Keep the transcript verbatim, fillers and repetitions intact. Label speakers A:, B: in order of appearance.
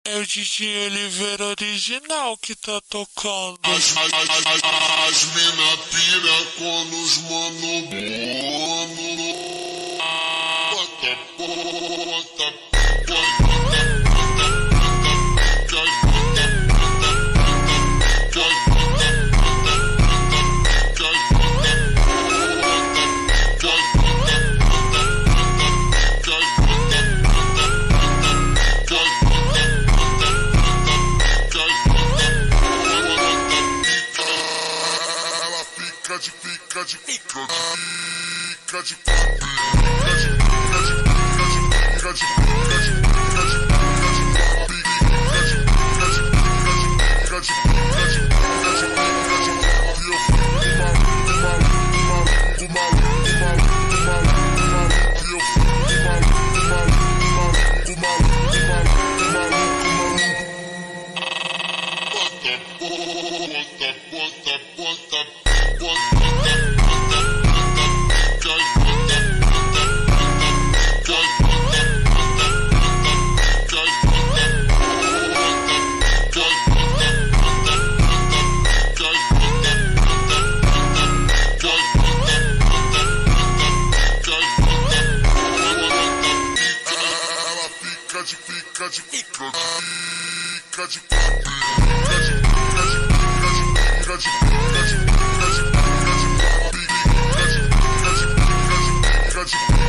A: É o D J Oliveira original que tá tocando.
B: As, as, as, as, as mina pira quando os mano bono. Bota, bota, bota, fica de fica de fica de fica de fica de fica de fica de fica de fica de fica de fica de fica de fica de